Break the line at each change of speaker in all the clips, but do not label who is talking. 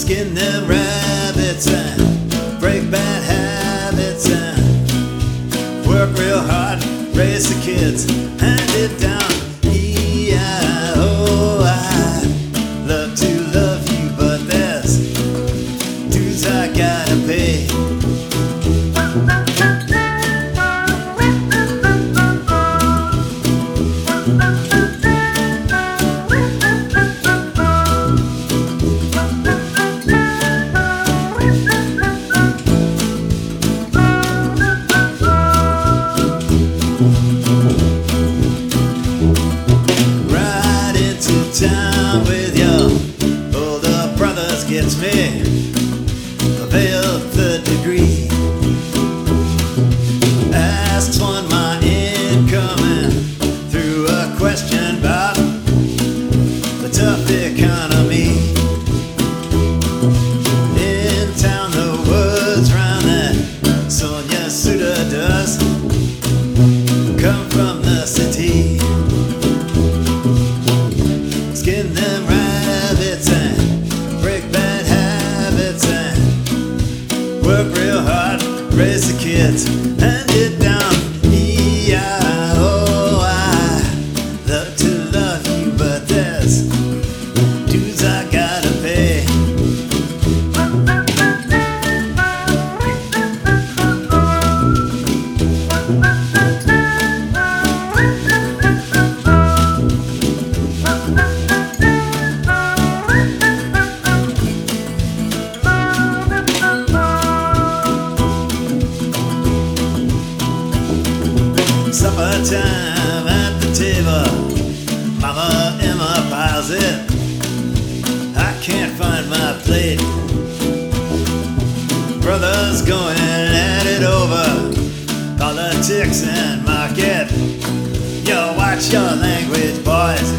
Skin them rabbits and break bad habits and work real hard, raise the kids, hand it down. E-I-O, I love to love you, but there's dues I gotta pay. Town with your older brothers gets me a veiled third degree. Asks on my income and through a question about the tough economy. In town the words round that Sonia Suter does come from the city. Skin them rabbits and break bad habits and work real hard, raise the kids, hand it down. E-I-O, I love to love you, but there's dues I gotta pay. Supper time at the table, Mama Emma piles it. I can't find my plate. Brothers going at it over politics and market. Yo, watch your language, boys.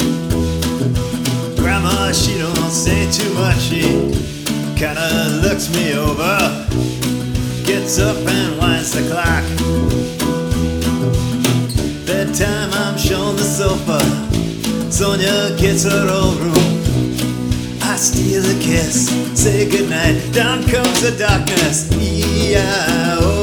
Grandma, she don't say too much. She kinda looks me over, gets up and winds the clock. Bedtime, I'm shown the sofa. Sonia gets her own room. I steal a kiss, say goodnight. Down comes the darkness. E-I-O.